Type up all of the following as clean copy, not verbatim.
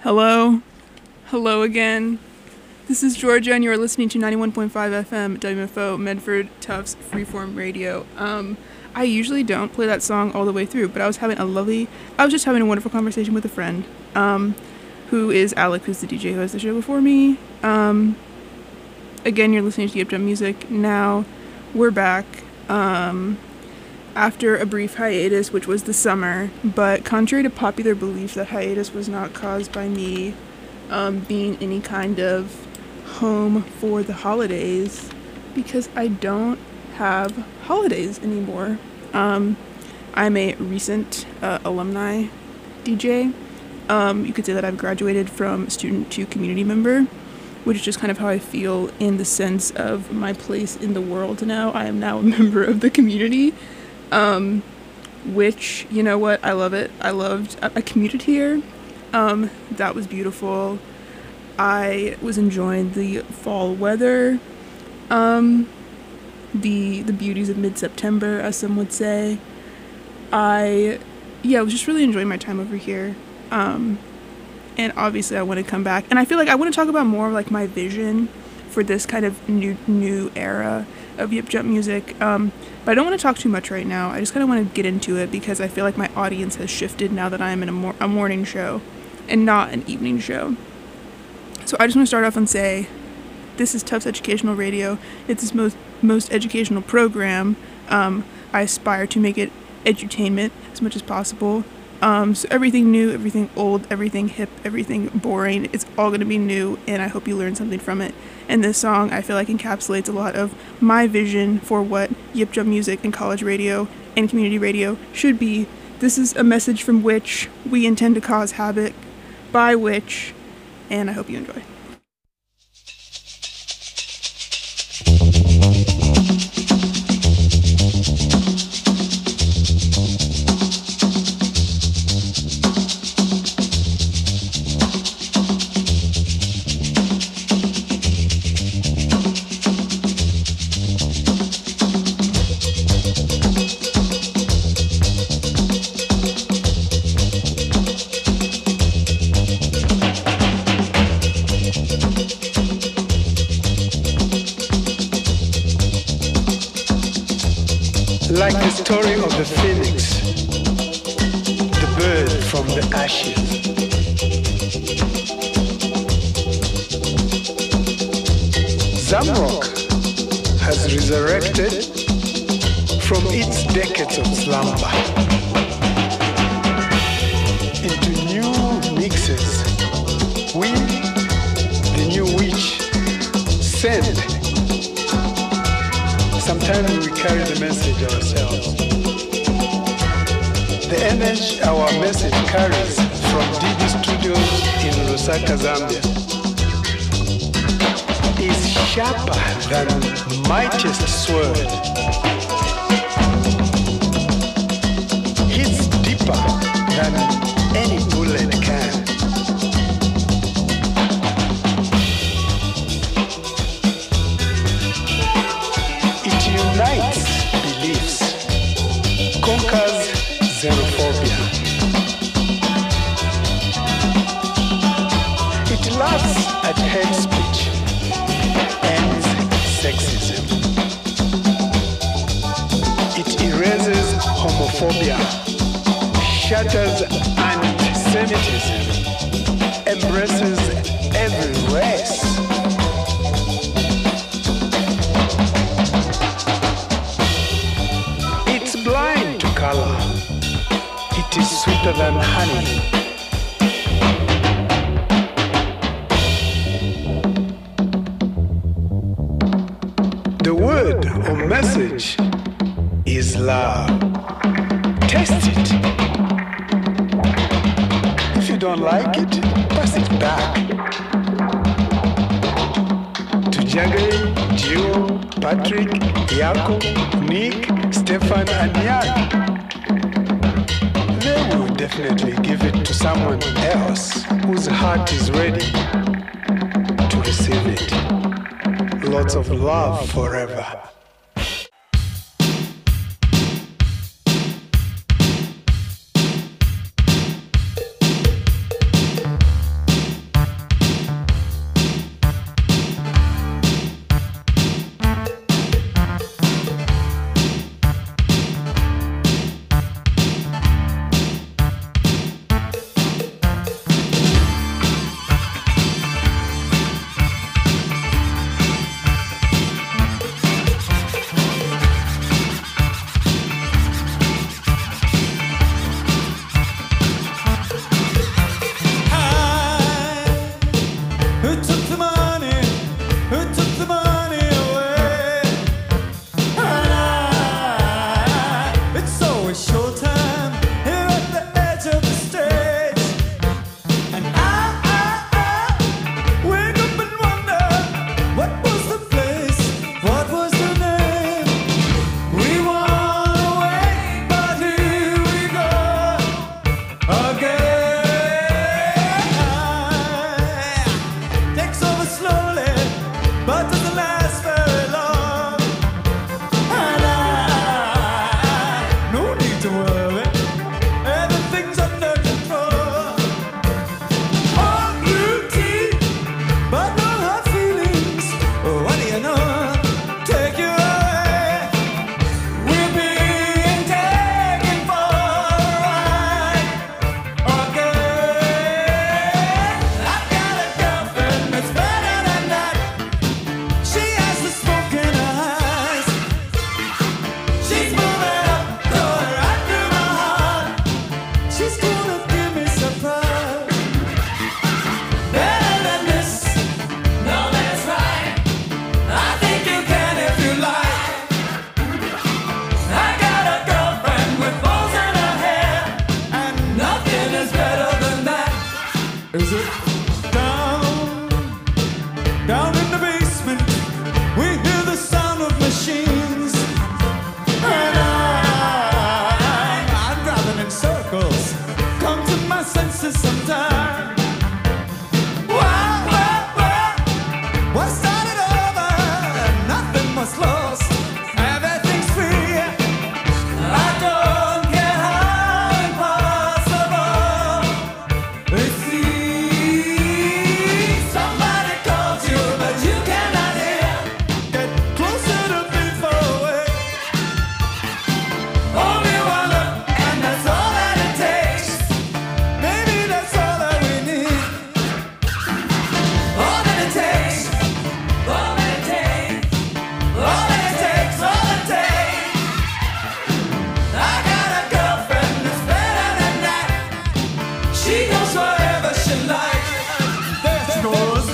Hello. Hello again. This is Georgia, and you're listening to 91.5 FM WFO Medford Tufts Freeform Radio. I usually don't play that song all the way through, but I was just having a wonderful conversation with a friend, who is Alec, who's the DJ who has the show before me. Again, you're listening to Yip Jump Music. Now, we're back, after a brief hiatus, which was the summer, but contrary to popular belief, that hiatus was not caused by me being any kind of home for the holidays, because I don't have holidays anymore. I'm a recent alumni DJ. You could say that I've graduated from student to community member, which is just kind of how I feel in the sense of my place in the world now. I am now a member of the community. Which, you know what, I love it. I commuted here. That was beautiful. I was enjoying the fall weather, the beauties of mid-September, as some would say. I was just really enjoying my time over here. And obviously I want to come back. And I feel like I want to talk about more of like my vision for this kind of new era of Yip Jump Music. But I don't want to talk too much right now. I just kind of want to get into it because I feel like my audience has shifted now that I'm in a morning show and not an evening show. So I just want to start off and say, this is Tufts Educational Radio. It's this most educational program. I aspire to make it edutainment as much as possible. So everything new, everything old, everything hip, everything boring, it's all going to be new, and I hope you learn something from it. And this song, I feel like, encapsulates a lot of my vision for what Yip Jump Music and college radio and community radio should be. This is a message from which we intend to cause havoc, by which, and I hope you enjoy. Like the story of the phoenix, the bird from the ashes. Zamrock has resurrected from its decades of slumber into new mixes. We, the new witch, send. Sometimes we carry the message ourselves. The energy our message carries from DB Studios in Lusaka, Zambia is sharper than mightiest sword. Hits deeper than any bullet can. Unites beliefs, conquers xenophobia. It laughs at hate speech, ends sexism. It erases homophobia, shatters anti-Semitism, embraces every race. Blind to color, it is sweeter than honey. The word or message is love. Taste it. If you don't like it, pass it back. To Jagay, Gio, Patrick, Yako, Nick, Stefan and Jan. They will definitely give it to someone else whose heart is ready to receive it. Lots of love forever. to worry. Everything's under control. All beauty, but no hard feelings. What do you know? Take you away. We're being taken for a ride. Okay. I've got a girlfriend that's better than that. She has the smoke in her eyes. She's moving up, going right through my heart. She's gonna give me surprise. Better than this, no, that's right. I think you can if you like. I got a girlfriend with balls in her hair, and nothing is better than that. Is it? Down in the basement, we hear the sound of machines. And I'm driving in circles, come to my senses sometime. What started over? Nothing was lost. Everything's free. I don't care how impossible it seems. Somebody calls you, but you cannot hear. Get closer to be far away. Only one look, and that's all that it takes. Maybe that's all that we need. All that it takes. All that it takes. All that it takes. All it takes. I got a girlfriend that's better than that. She goes wherever she likes. There she goes.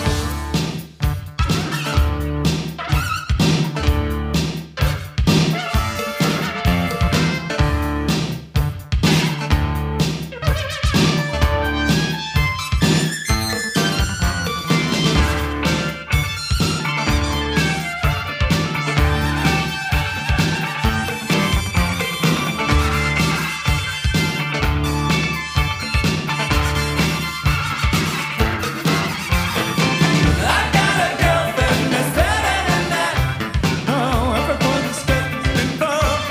I got a girlfriend that's better than that. Oh, everyone's getting involved.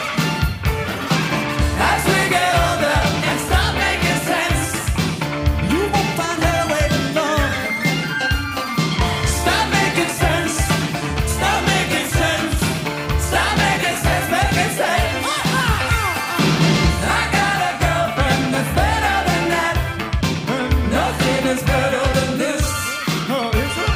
As we get older and start making sense, you won't find her waiting long. Stop making sense. Stop making sense. Stop making sense. Making sense. I got a girlfriend that's better than that. Nothing is better than this. Oh, is it?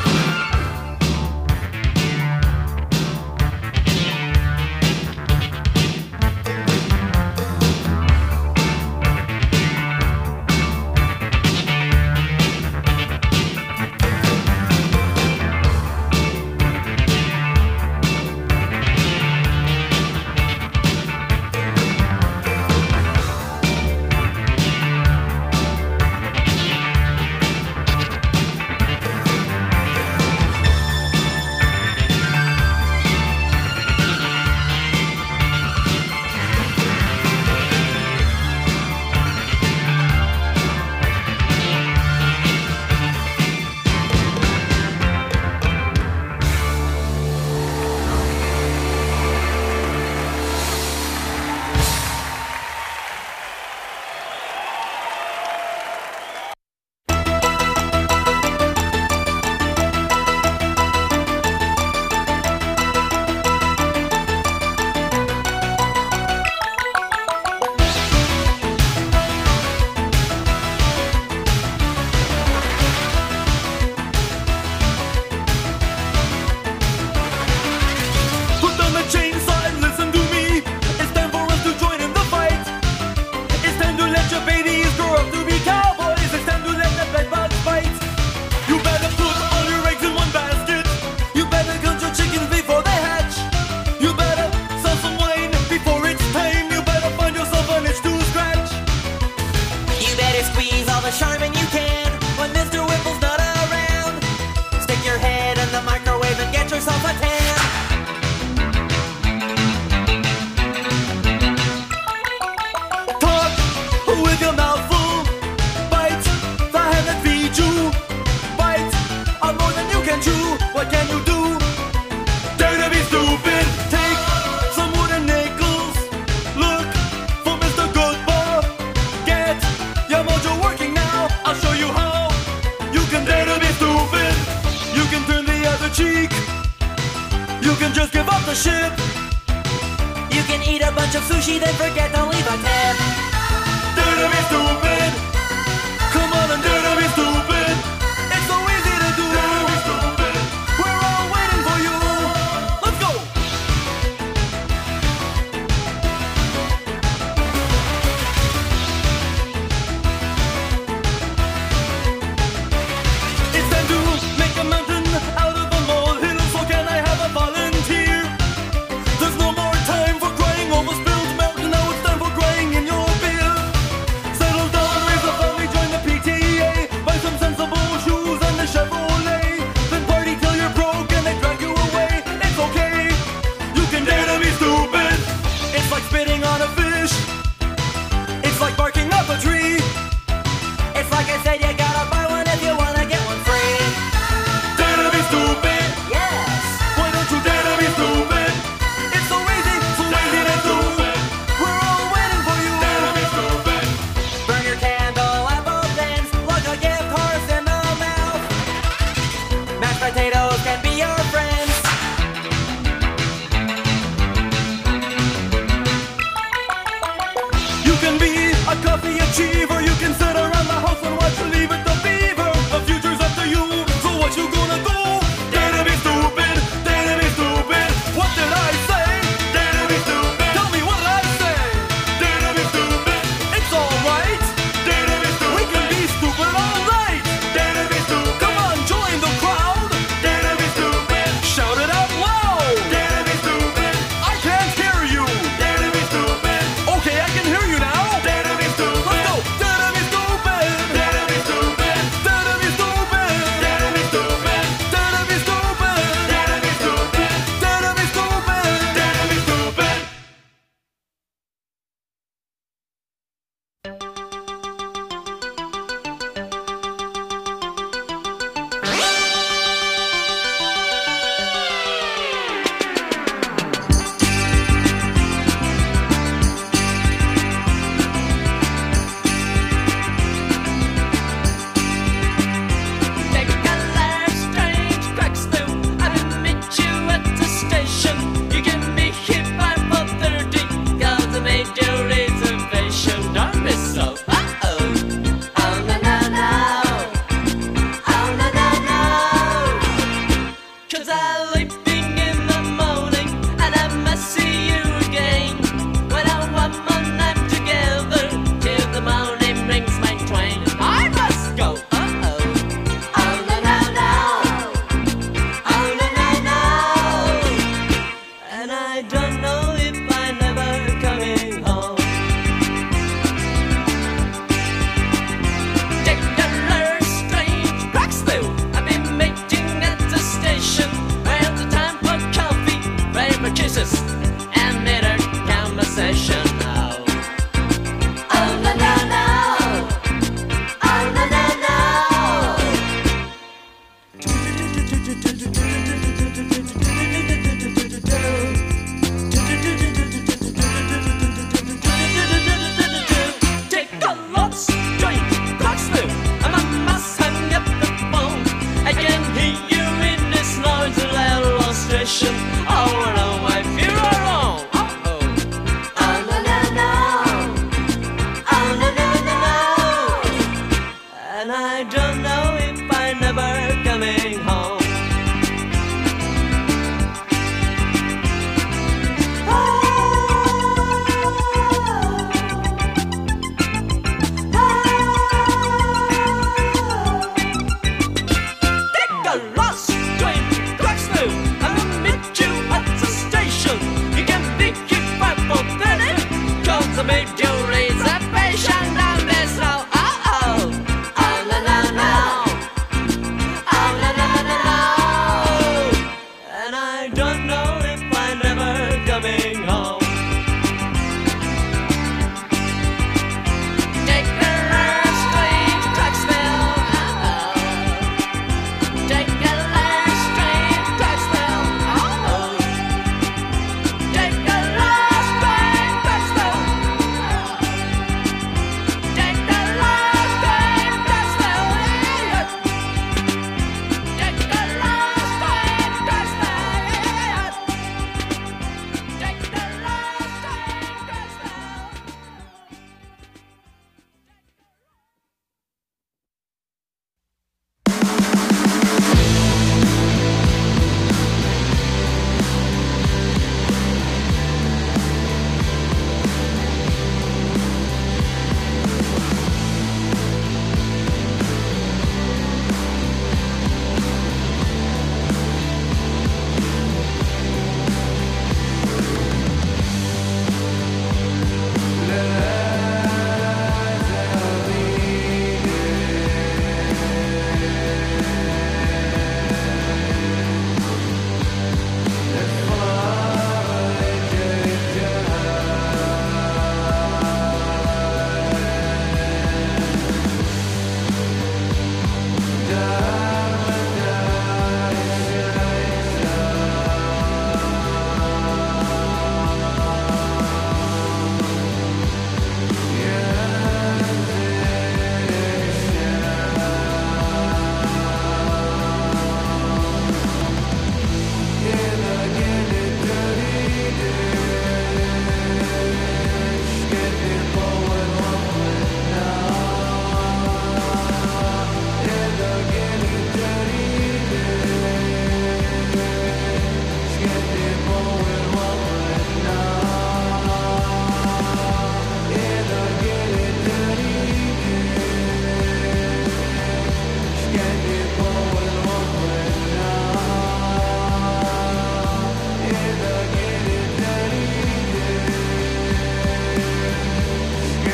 Put down the chainsaw and listen to me. It's time for us to join in the fight. It's time to let your babies grow up to be cowboys. It's time to let the bedbugs fight. You better put all your eggs in one basket. You better count your chickens before they hatch. You better sell some wine before it's time. You better find yourself an itch to scratch. You better squeeze all the charmin you can when Mr. Whipple's not around. Stick your head in the microwave and get yourself a tan. Talk with your mouth full. Bite the hand that feeds you. Bite on more than you can chew. What can you do? Dare to be stupid. Take some wooden nickels. Look for Mr. Good. sushi, then forget to leave a tip. Dare to be stupid. Come on and dare to be stupid. It's so easy to do. Dare to be stupid. We're all waiting for you. Let's go. It's time to make a mountain out of a molehill. So can I have a volunteer? There's no more time for crying over spilled milk. Now it's time for crying in your beer. Settle down, raise a family, join the PTA. Buy some sensible shoes and a Chevrolet. Then party till you're broke and they drag you away. It's okay, you can dare to be stupid. It's like spitting on a fish. It's like barking up a tree. It's like I said, you gotta buy one if you wanna get one free. Dare to be stupid. Yes. Why don't you dare to be stupid? It's so easy to do. We're all waiting for you. Dare to be stupid. Burn your candle at both ends. Plug a gift horse in the mouth. Mashed potatoes can be your friends. You can be a coffee achiever. You can sit around the house and watch Leave It to Beaver. The future's up to you. So what you gonna do? Dare to be stupid. Dare to be stupid. What did I say? Dare to be stupid. Tell me what I say. Dare to be stupid. It's alright. Dare to be stupid. We can be stupid all night. Dare to be stupid. Come on, join the crowd. Dare to be stupid. Shout it out loud. Dare to be stupid. I can't hear you. Dare to be stupid. Okay, I can hear you now. Dare to be stupid. Let's go. Dare to be stupid. Dare to be stupid. Dare to be stupid. Dare to be stupid. Dare to be stupid. Dare to be stupid. Dare to be stupid. Dare to be stupid. Make a large strange cracks through. I will meet you at the station. You can be here by 4:30. 'Cause I made your reservation. Don't be so. Uh-oh. Oh no no no. Oh no no no. 'Cause I'm leaving in the morning and I must see you again. When our woman I'm together till the morning rings my train. I must go. Uh-oh. Oh no no no. Oh no no no. And I don't know if I'm ever coming home.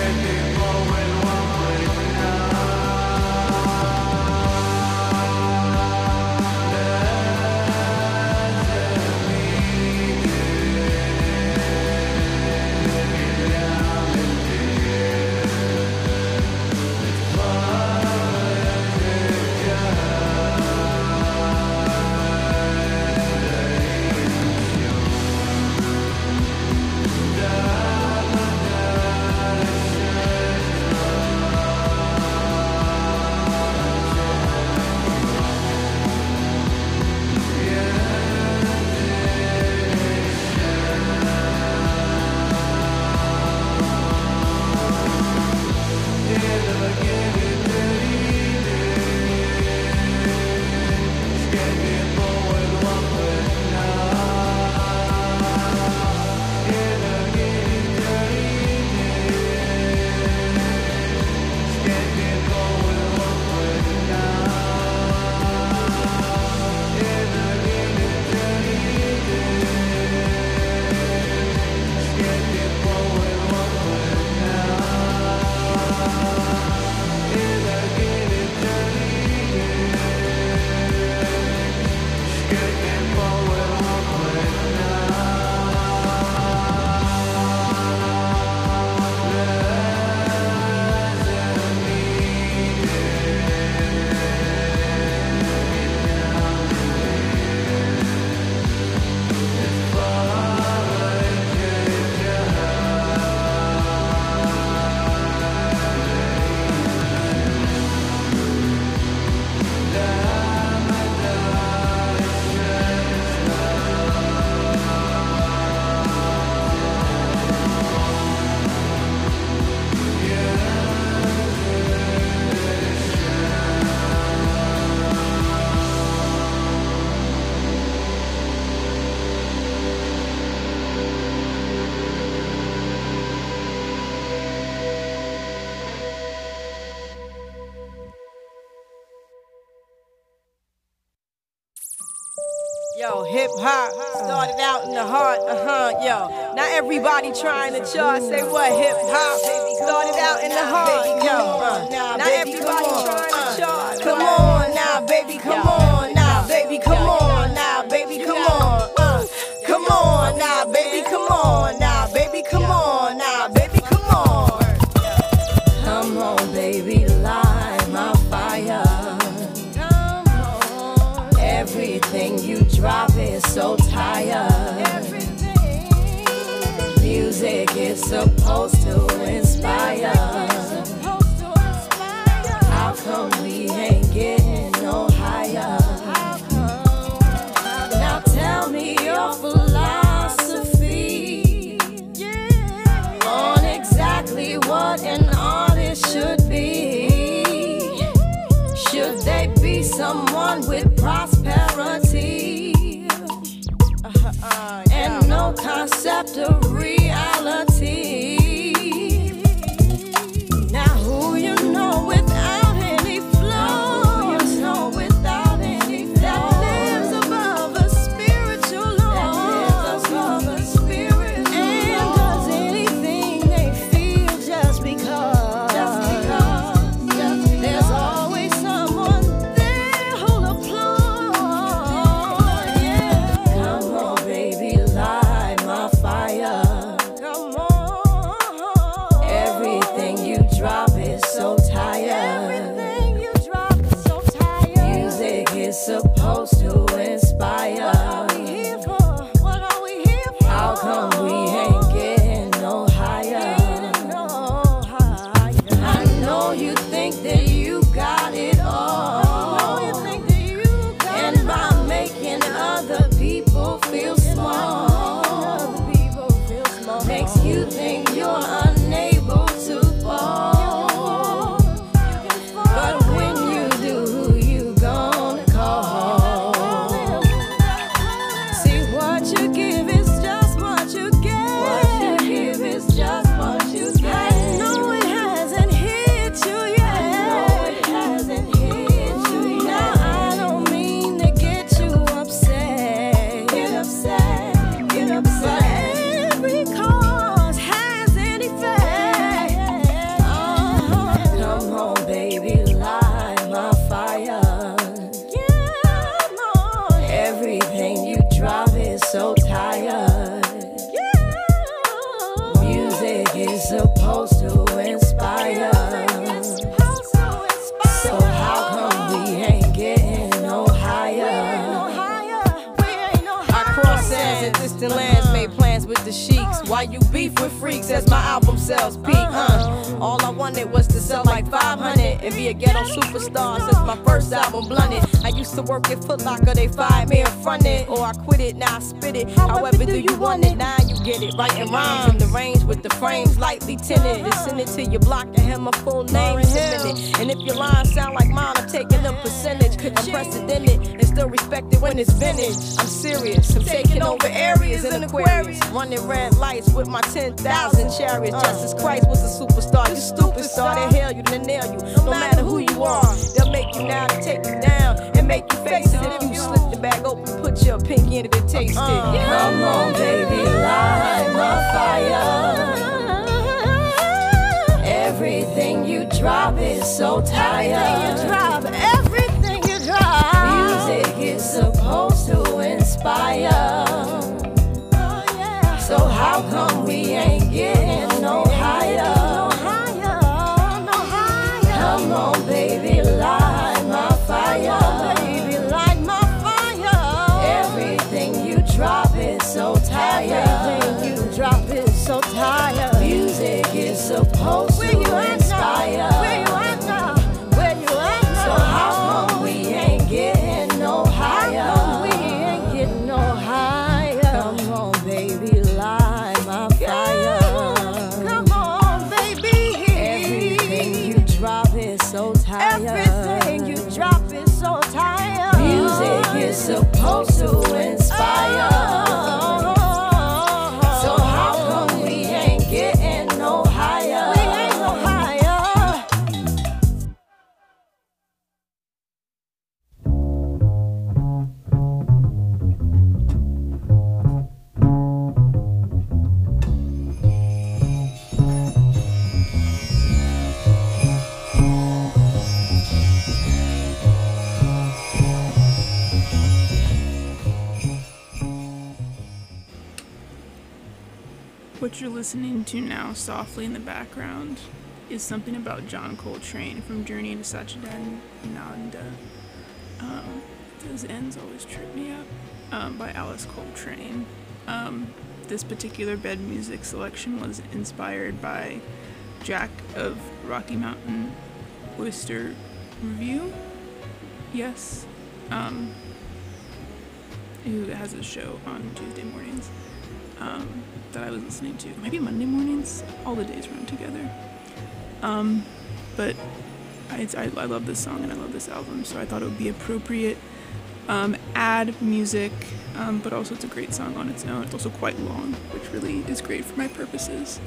Yo, hip hop started out in the heart, yo. Not everybody trying to chart. Say what? Hip hop started out in the heart, yo. Not everybody trying to chart. Come on now, baby, come on now, baby, come on now, baby, come on. Come on now, baby, come on now, baby, come on now, baby, come on. Come on, baby, light my fire. Everything you drop is so tired. Music is supposed to inspire. How come we ain't getting no higher? Now tell me your philosophy on exactly what an artist should be. Should they be someone with prosperity and no concept of reality? Now who you know without any flow? Who you know without any flow? That lives above a spiritual law. And does anything they feel just because. There's always someone there who'll applaud. Yeah. Come on, baby, light my fire. Come on. Everything you drop is so tired. Everything you drop is so tired. Music is supposed to inspire. What are we here for? How come we ain't getting no higher? I know you think that you got it all. And by making other people feel small, makes you think you're unable to fall. But when you do, who you gonna call? See, what you give is just what you get. What you give is just what you get. I know it hasn't hit you yet. supposed to inspire. So how come we ain't getting no higher? I cross sands in distant lands, made plans with the sheiks. Why you beef with freaks as my album sales peak? All I wanted was to sell like 500 and be a ghetto superstar since my first album blunted. I used to work at Foot Locker, they fired me and fronted, or I quit it, now I spit it. However do you want it? Now you get it. Writing rhymes in the range with the frames lightly tinted. And send it to your block and have my full name submitted. And if your lines sound like mine, I'm taking a percentage. Unprecedented and still respected when it's vintage. I'm serious, I'm taking over areas in Aquarius. Running red lights with my 10,000 chariots. Justice Christ was a superstar. You stupid star, they hail you, they nail you. No matter who you are, they'll make you now to take you down and make you face it. If you slip the bag open, put your pinky in it and taste it. Come on, baby, light my fire. Everything you drop is so tired. Everything you drop. Music is supposed to inspire. So how come we ain't getting no higher? Come on, baby, light my fire. Everything you drop is so tired. Music is supposed to inspire. So how come we ain't getting no higher? Come on, baby, light my fire. Come on, baby. Everything you drop is so tired. Music is supposed to inspire. So how come we ain't getting no higher? What you're listening to now, softly in the background, is something about John Coltrane from Journey to Satchidananda. Those ends always trip me up. By Alice Coltrane. This particular bed music selection was inspired by Jack of Rocky Mountain Oyster Review. Yes. Who has a show on Tuesday mornings. That I was listening to. Maybe Monday mornings? All the days run together. But I love this song and I love this album, so I thought it would be appropriate. Add music, but also it's a great song on its own. It's also quite long, which really is great for my purposes.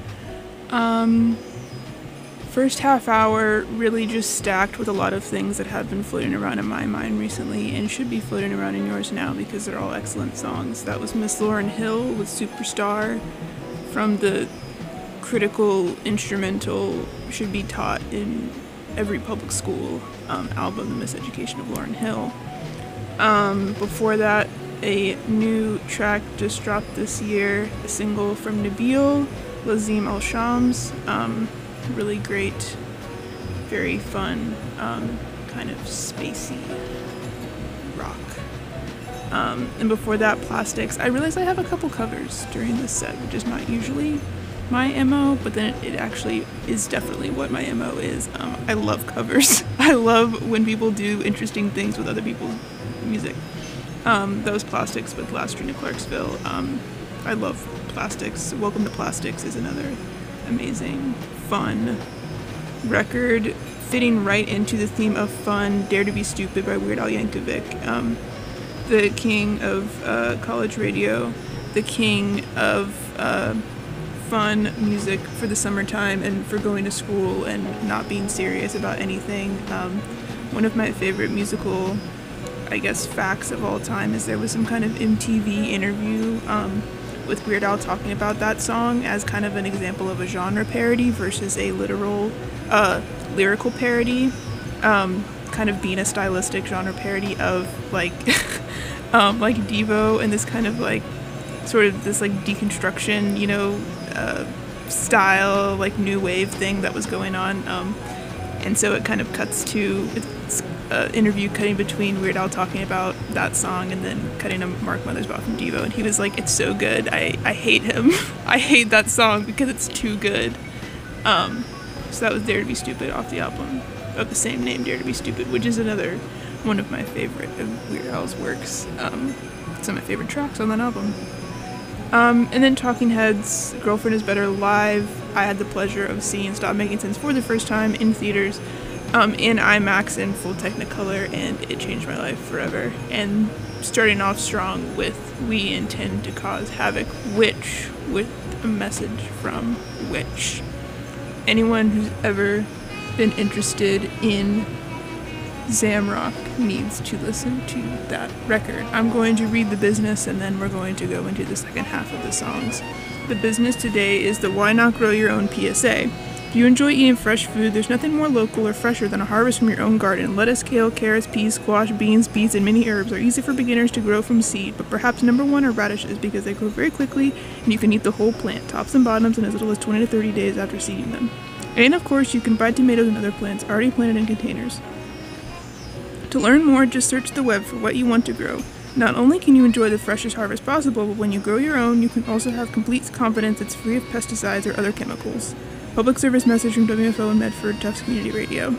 First half hour really just stacked with a lot of things that have been floating around in my mind recently and should be floating around in yours now because they're all excellent songs. That was Miss Lauryn Hill with Superstar from the critical instrumental should be taught in every public school album, The Miseducation of Lauryn Hill. Before that, a new track just dropped this year, a single from Nabil, Lazim Al-Shams. Really great, very fun, kind of spacey rock. And before that, Plastics. I realized I have a couple covers during this set, which is not usually my MO, but then it actually is definitely what my MO is. I love covers. I love when people do interesting things with other people's music. That was Plastics with Last Train to Clarksville. I love Plastics. Welcome to Plastics is another amazing, fun record, fitting right into the theme of fun. Dare to Be Stupid by Weird Al Yankovic, the king of college radio, the king of fun music for the summertime and for going to school and not being serious about anything. One of my favorite musical, I guess, facts of all time is there was some kind of MTV interview with Weird Al talking about that song as kind of an example of a genre parody versus a literal lyrical parody, kind of being a stylistic genre parody of like like Devo and this kind of like sort of this like deconstruction, you know, style, like new wave thing that was going on. And so it kind of cuts to an interview cutting between Weird Al talking about that song and then cutting to Mark Mothersbaugh from Devo, and he was like, "It's so good. I hate him. I hate that song because it's too good." So that was Dare to Be Stupid off the album of the same name, Dare to Be Stupid, which is another one of my favorite of Weird Al's works. It's one of my favorite tracks on that album. And then Talking Heads, Girlfriend Is Better live. I had the pleasure of seeing Stop Making Sense for the first time in theaters, in IMAX in full Technicolor, and it changed my life forever. And starting off strong with We Intend to Cause Havoc, which, with a message from which. Anyone who's ever been interested in Zamrock needs to listen to that record. I'm going to read the business and then we're going to go into the second half of the songs. The business today is the Why Not Grow Your Own PSA. If you enjoy eating fresh food, there's nothing more local or fresher than a harvest from your own garden. Lettuce, kale, carrots, peas, squash, beans, beets, and many herbs are easy for beginners to grow from seed, but perhaps number one are radishes because they grow very quickly and you can eat the whole plant, tops and bottoms, in as little as 20 to 30 days after seeding them. And of course, you can buy tomatoes and other plants already planted in containers. To learn more, just search the web for what you want to grow. Not only can you enjoy the freshest harvest possible, but when you grow your own, you can also have complete confidence it's free of pesticides or other chemicals. Public service message from WFO in Medford, Tufts Community Radio.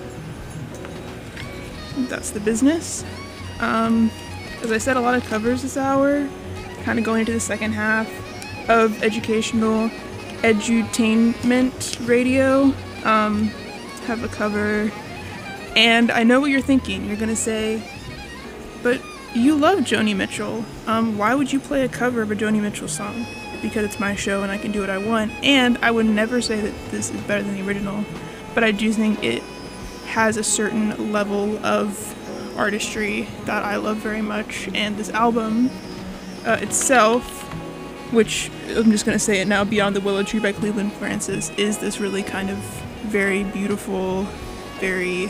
That's the business. As I said, a lot of covers this hour, kind of going into the second half of educational edutainment radio. Have a cover. And I know what you're thinking. You're gonna say, but you love Joni Mitchell. Why would you play a cover of a Joni Mitchell song? Because it's my show and I can do what I want. And I would never say that this is better than the original, but I do think it has a certain level of artistry that I love very much. And this album itself, which I'm just gonna say it now, Beyond the Willow Tree by Cleveland Francis, is this really kind of very beautiful, very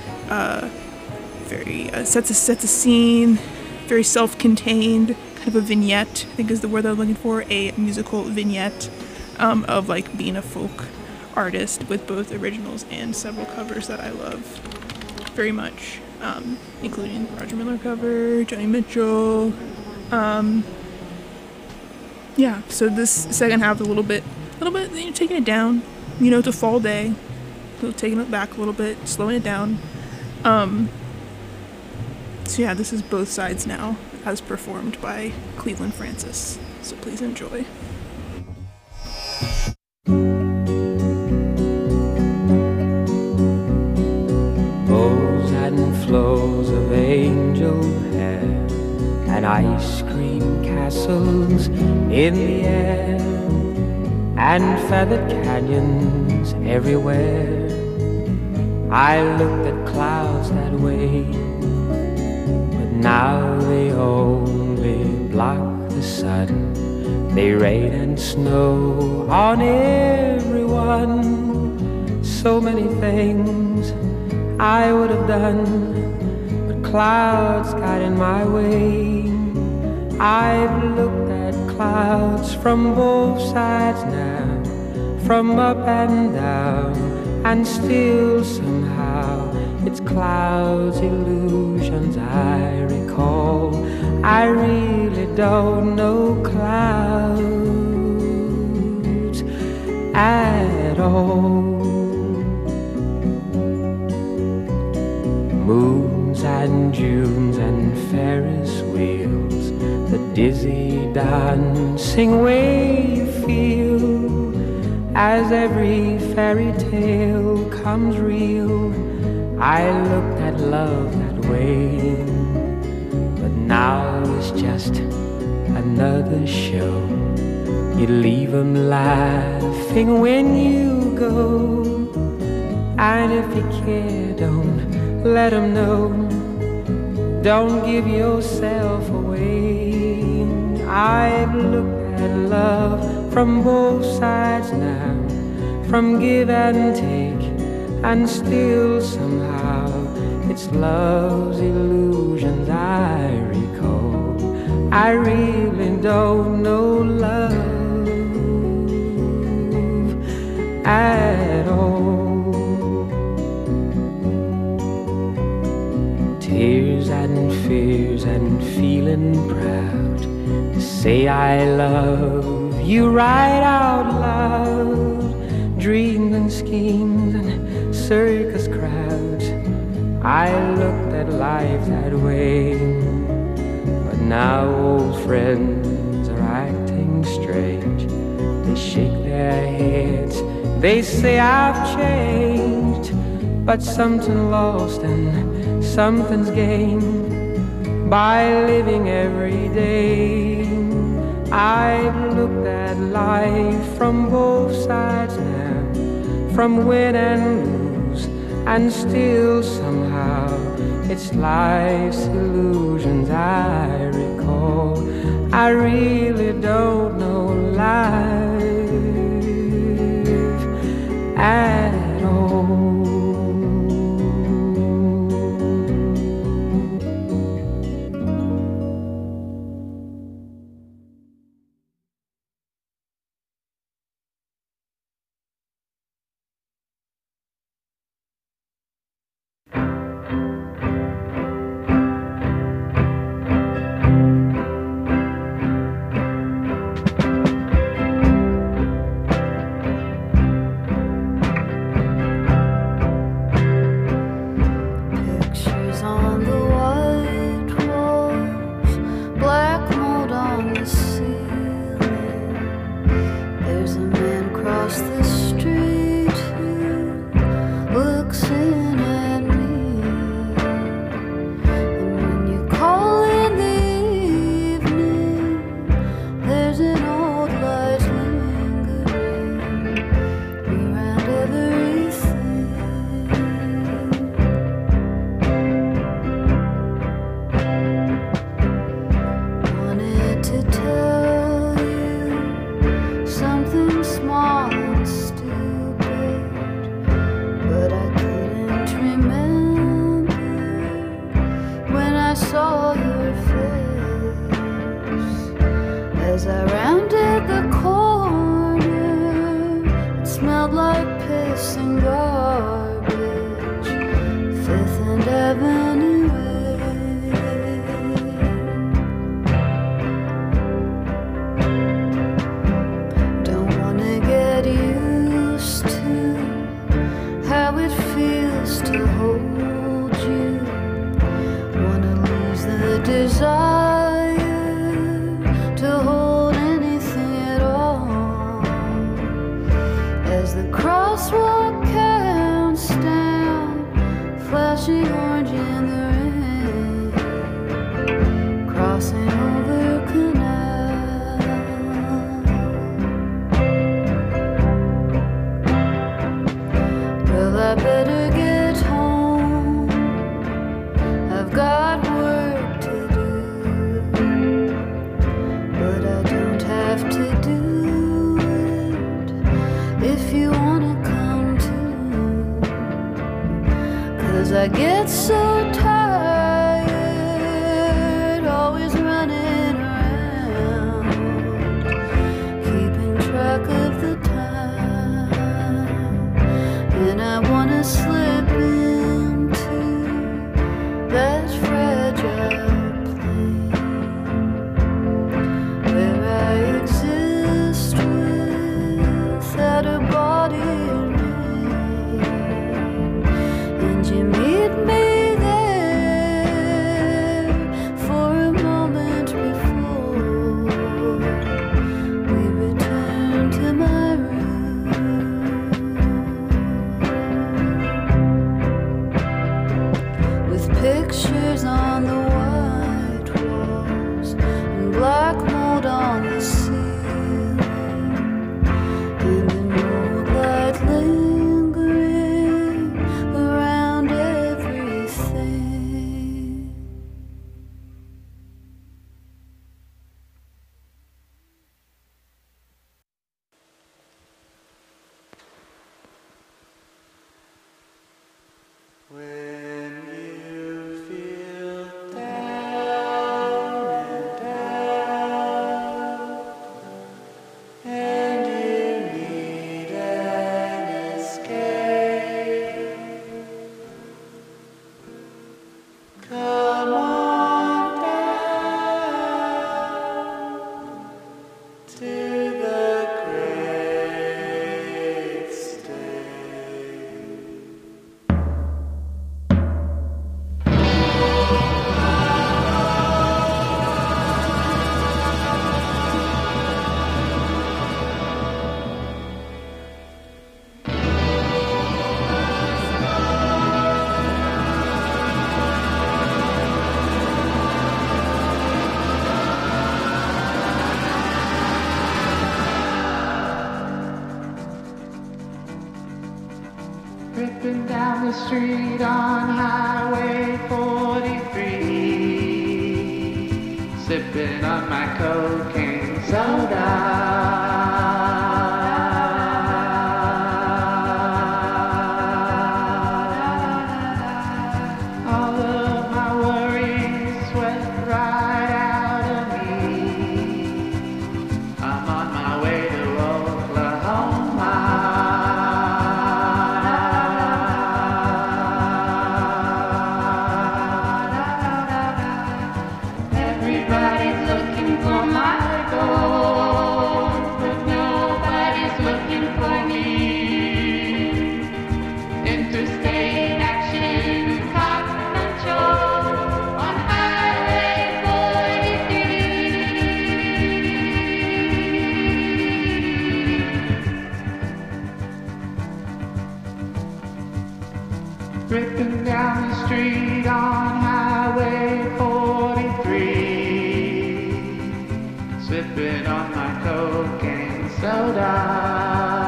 sets a scene, very self-contained, kind of a vignette, I think is the word I'm looking for, a musical vignette of like being a folk artist with both originals and several covers that I love very much, including the Roger Miller cover, Joni Mitchell. Yeah, so this second half a little bit, taking it down. You know, it's a fall day, so taking it back a little bit, slowing it down. So yeah, this is Both Sides Now, as performed by Cleveland Francis. So please enjoy. Bows and flows of angel hair and ice cream castles in the air and feathered canyons everywhere. I looked at clouds that way, but now they only block the sun. They rain and snow on everyone. So many things I would have done, but clouds got in my way. I've looked at clouds from both sides now, from up and down, and still somehow it's clouds, illusions I recall. I really don't know clouds at all. Moons and Junes and Ferris wheels, the dizzy dancing way you feel as every fairy tale comes real. I looked at love that way, but now it's just another show. You leave them laughing when you go, and if you care, don't let them know. Don't give yourself away. I've looked at love from both sides now, from give and take, and still somehow it's love's illusions I recall. I really don't know love at all. Tears and fears and feeling proud to say I love you right out loud. Dreams and schemes and circus crowds, I looked at life that way. But now old friends are acting strange. They shake their heads, they say I've changed. But something lost and something's gained by living every day. I've looked at life from both sides now, from win and lose, and still somehow it's life's illusions I recall. I really don't know life at all. Tripping down the street on Highway 43, sipping on my cocaine soda. Ripping down the street on Highway 43, sipping on my cocaine soda.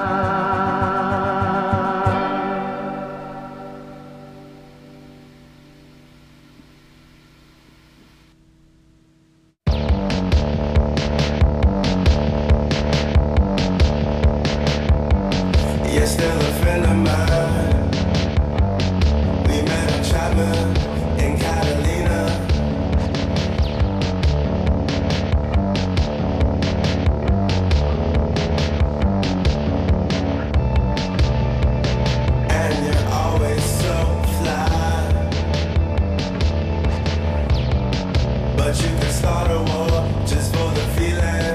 You're still a friend of mine. In Catalina, and you're always so fly, but you can start a war just for the feeling.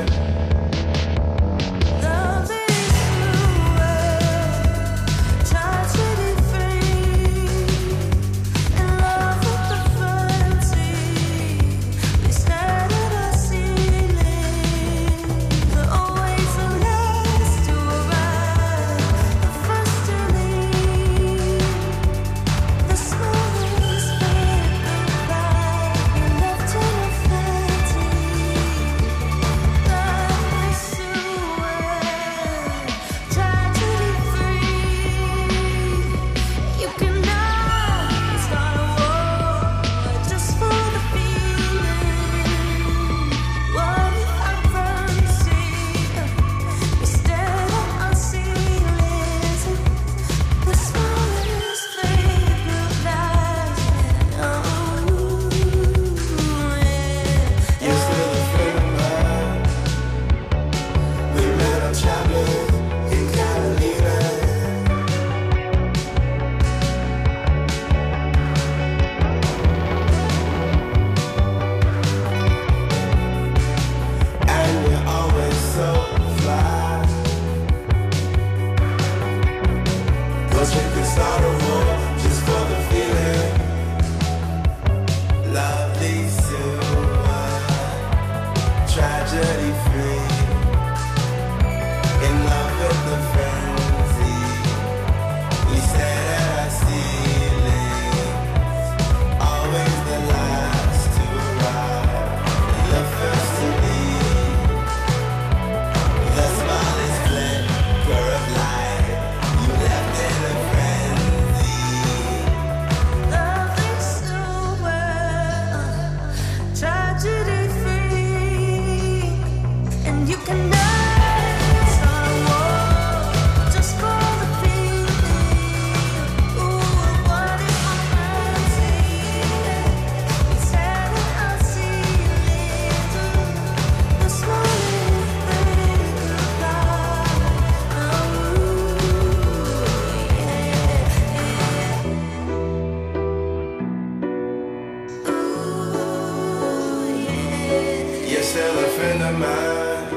Still a friend of mine.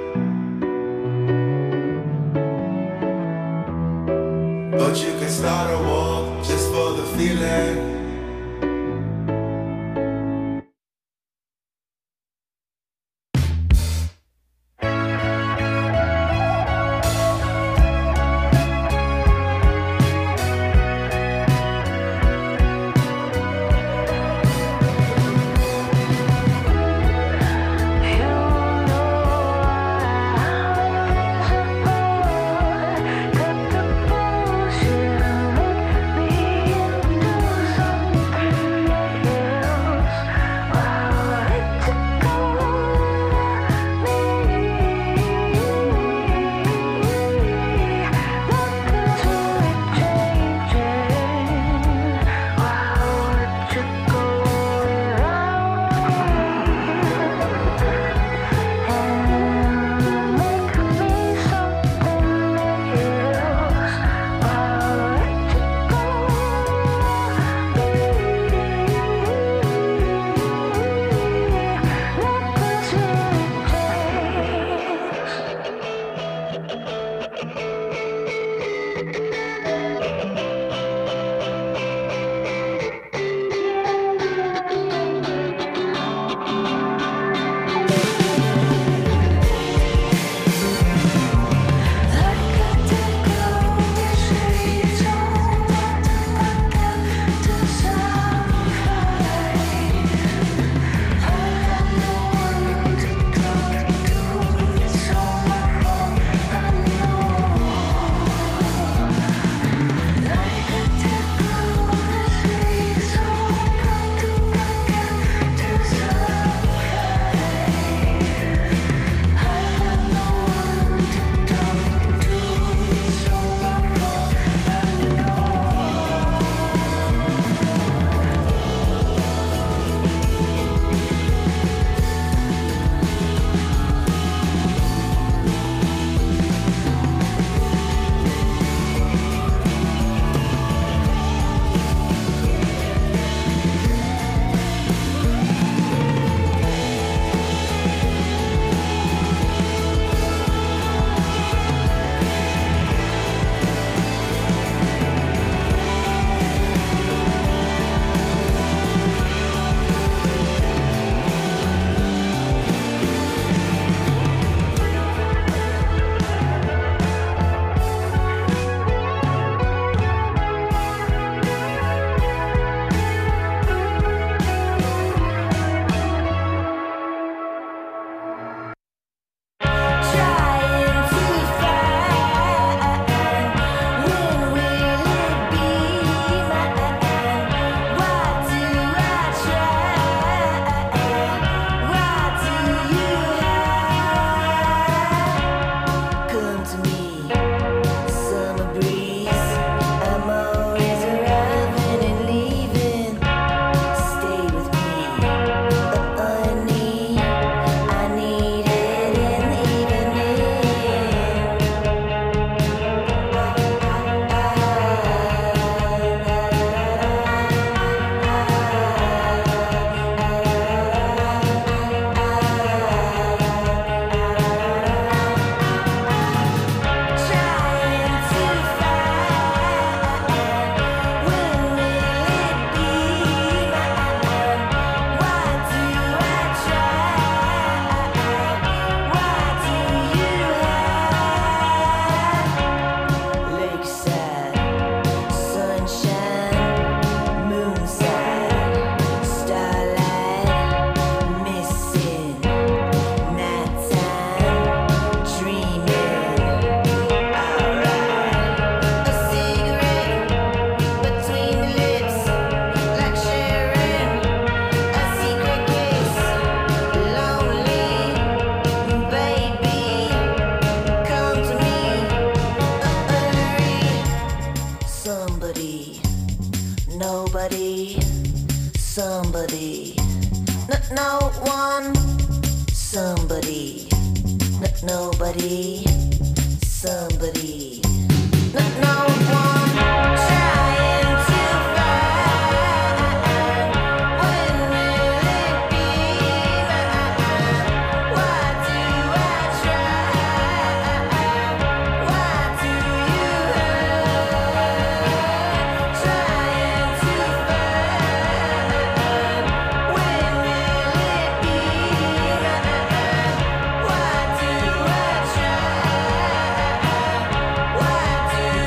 But you can start a war just for the feeling. nobody, somebody, no one, somebody, nobody, somebody, no one trying to find when will it be mine? Why do I try? Why do you hurt? Trying to find when will it be mine? Why do I try? Why do you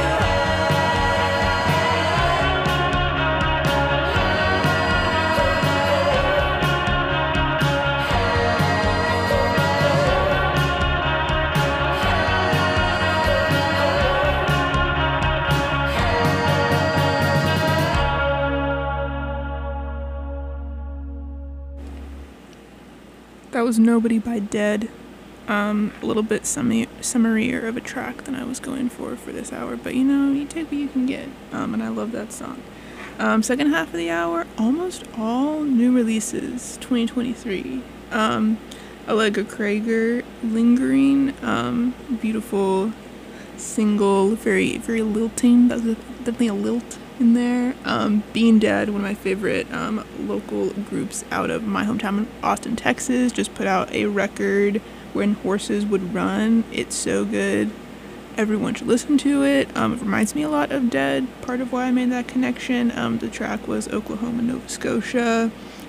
That was Nobody by Dead. A little bit summarier of a track than I was going for this hour, but you know, you take what you can get, and I love that song. Second half of the hour, almost all new releases, 2023. Allegra Krager, Lingering, beautiful single, very, very lilting. That's definitely a lilt in there. Being Dead, one of my favorite local groups out of my hometown in Austin, Texas, just put out a record When Horses Would Run. It's so good. Everyone should listen to it. It reminds me a lot of Dead, part of why I made that connection. The track was Oklahoma, Nova Scotia.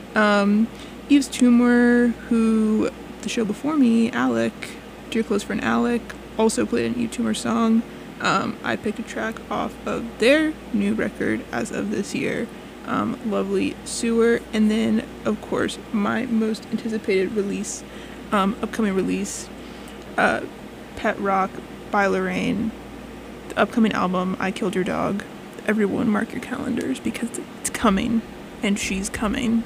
Yves Tumor, who the show before me, Alec, dear close friend Alec, also played an Yves Tumor song. I picked a track off of their new record as of this year, Lovely Sewer, and then of course my most anticipated release, upcoming release, Pet Rock by Lorraine, the upcoming album I Killed Your Dog. Everyone mark your calendars because it's coming, and she's coming.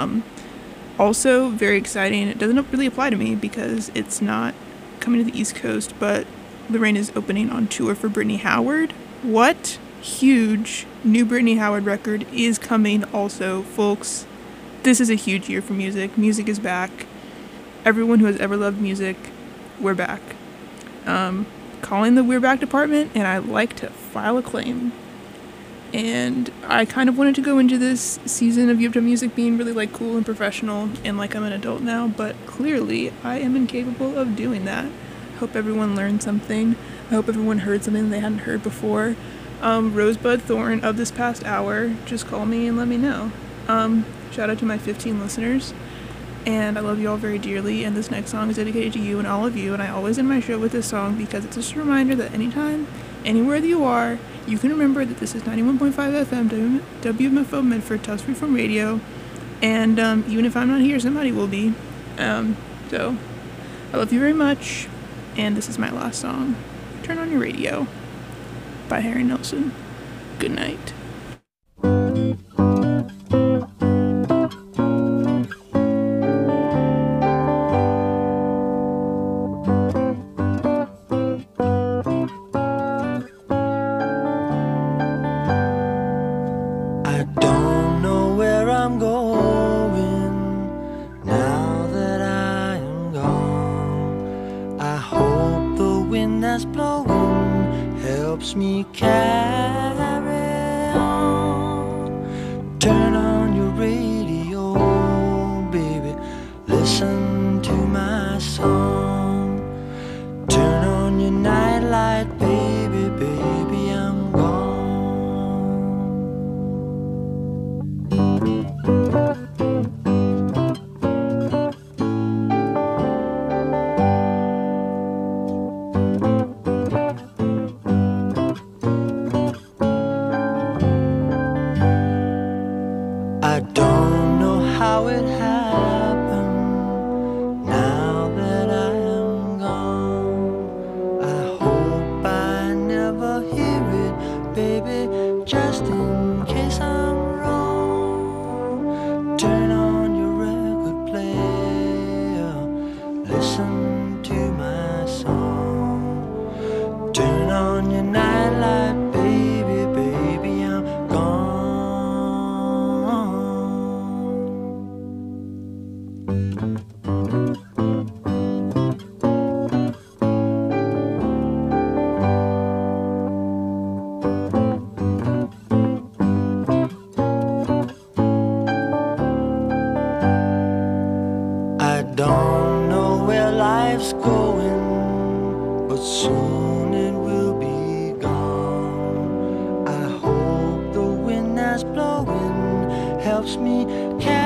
Also very exciting, it doesn't really apply to me because it's not coming to the East Coast, but Lorraine is opening on tour for Brittany Howard. What? Huge. New Brittany Howard record is coming also, folks. This is a huge year for music. Music is back. Everyone who has ever loved music, we're back. Calling the We're Back department, and I like to file a claim. And I kind of wanted to go into this season of UFW Music being really like cool and professional and like I'm an adult now, but clearly I am incapable of doing that. Hope everyone learned something. I hope everyone heard something they hadn't heard before. Rosebud Thorn of this past hour, just call me and let me know. Shout out to my 15 listeners, and I love you all very dearly, and this next song is dedicated to you and all of you, and I always end my show with this song because it's just a reminder that anytime, anywhere that you are, you can remember that this is 91.5 FM WMFO Medford, Tufts Freeform Radio, and even if I'm not here, somebody will be. So, I love you very much. And this is my last song, Turn On Your Radio, by Harry Nilsson. Good night. I don't know where I'm going now that I am gone. I hope the wind that's blowing helps me carry on. Turn on your radio, baby, listen to my song. Turn on your nightlight, baby, baby, I'm gone. I don't know how it happened now that I am gone. I hope I never hear it, baby, just in case I'm wrong. Turn on your record player, listen to my song. Turn on your nightlight, baby, baby, I'm gone. loves me.